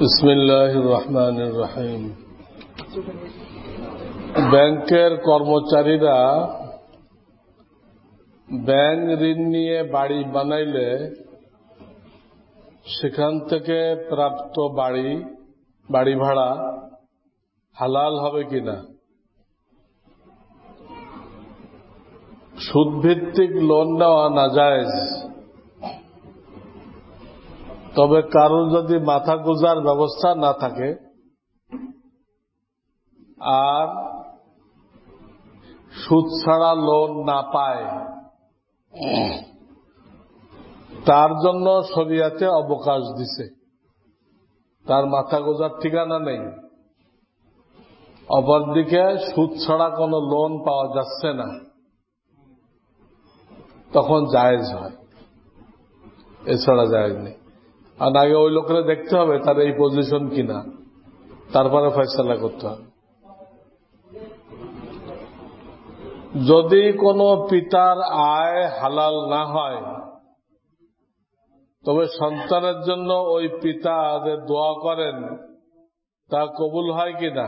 বিসমিল্লাহির রহমানির রহিম। ব্যাংকের কর্মচারীরা ব্যাংক ঋণ নিয়ে বাড়ি বানাইলে সেখান থেকে প্রাপ্ত বাড়ি ভাড়া হালাল হবে কিনা? সুদভিত্তিক লোন নেওয়া নাজায়েজ, তবে কারোর যদি মাথা গোঁজার ব্যবস্থা না থাকে আর সুদ ছাড়া লোন না পায়, তার জন্য শরিয়াতে অবকাশ দিছে। তার মাথা গোঁজার ঠিকানা নেই, অপরদিকে সুদ ছাড়া কোনো লোন পাওয়া যাচ্ছে না, তখন জায়েজ হয়, এছাড়া জায়েজ নেই। আর আগে ওই লোকেরা দেখতে হবে তার এই পজিশন কিনা, তারপরে ফয়সালা করতে হবে। যদি কোনো পিতার আয় হালাল না হয়, তবে সন্তানের জন্য ওই পিতা যে দোয়া করেন তা কবুল হয় কিনা?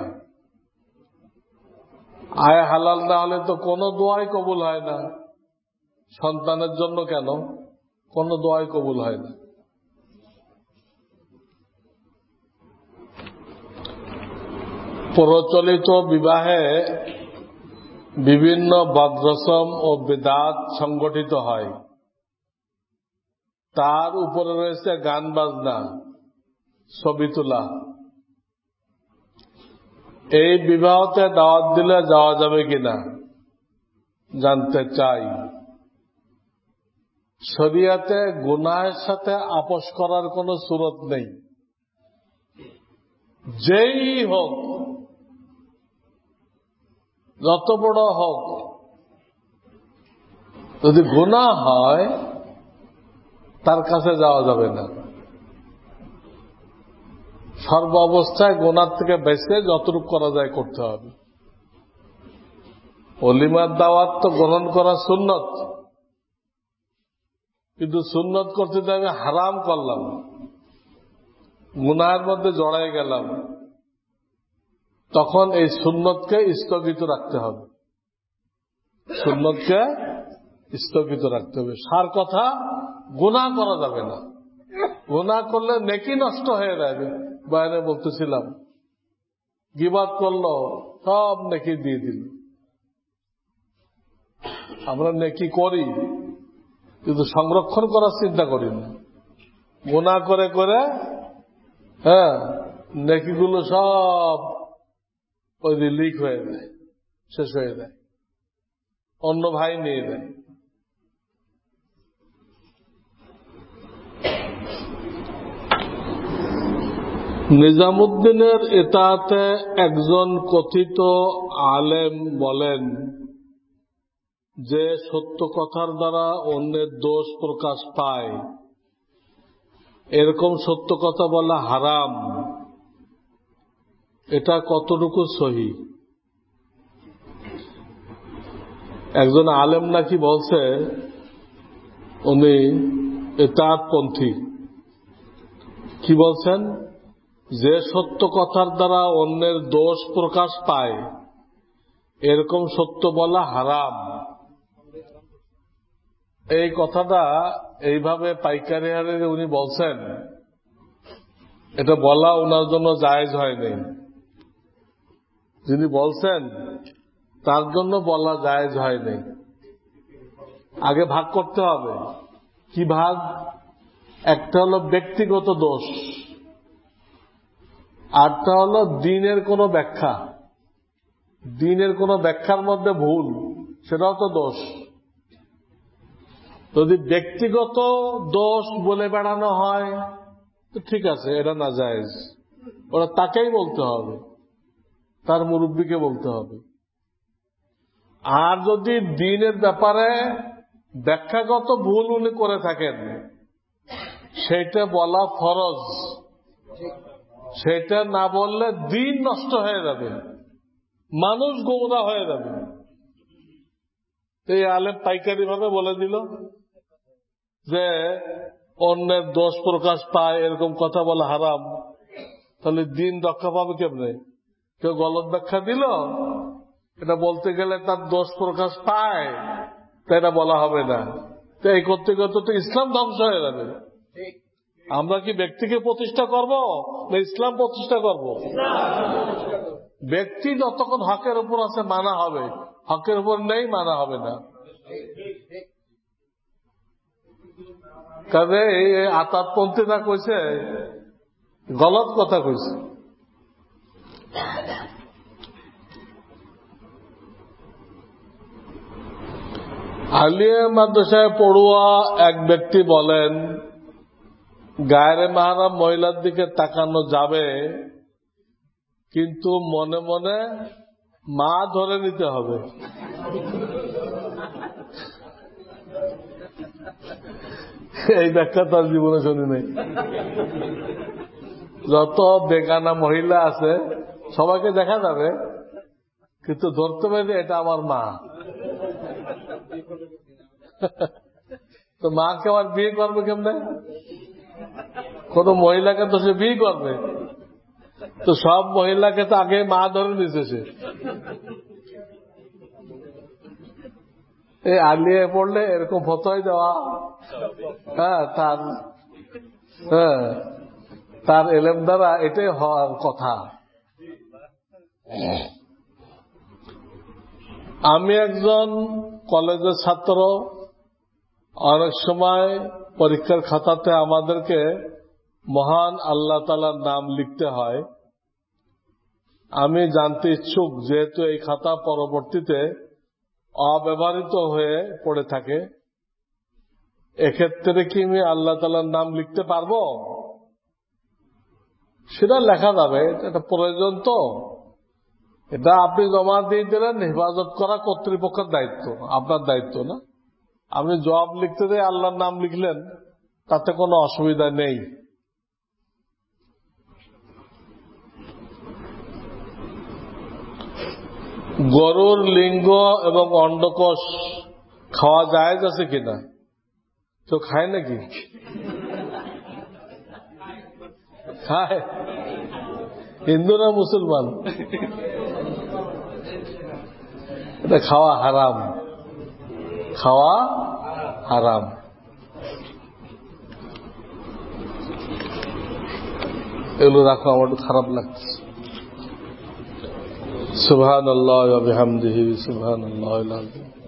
আয় হালাল না হলে তো কোনো দোয়াই কবুল হয় না। সন্তানের জন্য কেন, কোনো দোয়াই কবুল হয় না। প্রচলিত বিবাহে বিভিন্ন বদরসম ও বিদআত সংগঠিত হয়, তার উপরে রয়েছে গান বাজনা, ছবি তোলা। এই বিবাহতে দাওয়াত দিলে যাওয়া যাবে কিনা জানতে চাই। শরিয়াতে গুনাহের সাথে আপোষ করার কোনো সুরত নেই। যেই হোক, যত বড় হোক, যদি গুনাহ হয় তার কাছে যাওয়া যাবে না। সর্ব অবস্থায় গুনাহ থেকে বেঁচে যতটুকু করা যায় করতে হবে। ওলিমার দাওয়াত তো গ্রহণ করা সুন্নত, কিন্তু সুন্নত করতে তো আমি হারাম করলাম, গুনাহের মধ্যে জড়াই গেলাম, তখন এই সুন্নতকে স্থগিত রাখতে হবে। সুন্নতকে স্থগিত রাখতে হবে। সার কথা, গুনাহ করা যাবে না। গুনাহ করলে নেকি নষ্ট হয়ে যাবে। বাইরে বলতেছিলাম, গীবাত করলো, সব নেকি দিয়ে দিল। আমরা নেকি করি, কিন্তু সংরক্ষণ করার চিন্তা করি না। গুনাহ করে করে নেকিগুলো সব ওই লিক হয়ে যায়, শেষ হয়ে যায়, অন্য ভাই নিয়ে যায়। নিজামুদ্দিনের ইতাআতে একজন কথিত আলেম বলেন যে সত্য কথার দ্বারা অন্যের দোষ প্রকাশ পায়, এরকম সত্য কথা বলা হারাম। এটা কতটুকু সহি? একজন আলেম নাকি বলছে উনি ইতাআতপন্থী। কি বলছেন? যে সত্য কথার দ্বারা অন্যের দোষ প্রকাশ পায়, এরকম সত্য বলা হারাম। এই কথাটা এইভাবে পাইকারি হারে উনি বলছেন, এটা বলা ওনার জন্য জায়েজ হয়নি। যিনি বলছেন তার জন্য বলা জায়েজ হয়নি। আগে ভাগ করতে হবে। কি ভাগ? একটা হলো ব্যক্তিগত দোষ, আরটা হলো দ্বীনের কোন ব্যাখ্যা। দ্বীনের কোন ব্যাখ্যার মধ্যে ভুল, সেটাও তো দোষ। যদি ব্যক্তিগত দোষ বলে বেড়ানো হয় তো ঠিক আছে, এটা না জায়েজ। ওরা তাকেই বলতে হবে, তার মুরব্বীকে বলতে হবে। আর যদি দ্বীনের ব্যাপারে ব্যাখ্যাগত ভুল উনি করে থাকেন, সেটা বলা ফরজ। সেটা না বললে দ্বীন নষ্ট হয়ে যাবে, মানুষ গোমরাহ হয়ে যাবে। এই আলেম পাইকারি ভাবে বলে দিল যে অন্যের দোষ প্রকাশ পায়, এরকম কথা বলা হারাম। তাহলে দিন রক্ষা পাবে কেমনে? কেউ গলত ব্যাখ্যা দিল, এটা বলতে গেলে তার দোষ প্রকাশ পায়, তা এটা বলা হবে না। তো এই করতে করতে তো ইসলাম ধ্বংস হয়ে যাবে। আমরা কি ব্যক্তিকে প্রতিষ্ঠা করব না ইসলাম প্রতিষ্ঠা করব? ব্যক্তি যতক্ষণ হকের উপর আছে মানা হবে, হকের উপর নেই মানা হবে না। কাজে এই আতাতপন্থীরা কইছে, গলত কথা কইছে। আলিয়া মাদ্রাসায় পড়ুয়া এক ব্যক্তি বলেন, গায়রে মাহরাম মহিলার দিকে তাকানো যাবে, কিন্তু মনে মনে মা ধরে নিতে হবে। এই ব্যাখ্যা তার জীবনে শুনি নাই। যত বেগানা মহিলা আছে সবাইকে দেখা যাবে, কিন্তু ধরতে পারবে এটা আমার মা। তো মাকে আবার বিয়ে করবে কেমনে? কোন মহিলাকে তো সে বিয়ে করবে, তো সব মহিলাকে তো আগে মা ধরে নিছে সে। এই আলিয়ে পড়লে এরকম ফতোয়া দেওয়া, তার এলেম দ্বারা এটাই হওয়ার কথা। আমি একজন কলেজের ছাত্র। অনেক সময় পরীক্ষার খাতাতে আমাদেরকে মহান আল্লাহ তাআলার নাম লিখতে হয়। আমি জানতে ইচ্ছুক, যেহেতু এই খাতা পরবর্তীতে অব্যবহৃত হয়ে পড়ে থাকে, এক্ষেত্রে কি আমি আল্লাহ তাআলার নাম লিখতে পারবো? সেটা লেখা যাবে, এটা প্রয়োজন। তো এটা আপনি জমা দিয়ে দিলেন, হেফাজত করা কর্তৃপক্ষের দায়িত্ব, আপনার দায়িত্ব না। আপনি জবাব লিখতে দিয়ে আল্লাহর নাম লিখলেন, তাতে কোনো অসুবিধা নেই। গরুর লিঙ্গ এবং অন্ডকোষ খাওয়া জায়েজ আছে কিনা? তো খায় নাকি? খায়। হিন্দু না মুসলমান? এটা খাওয়া হারাম, খাওয়া হারাম। এগুলো রাখো, আমার একটু খারাপ লাগছে। সুবহানাল্লাহ ওয়া বিহামদিহি সুবহানাল্লাহিল আযীম।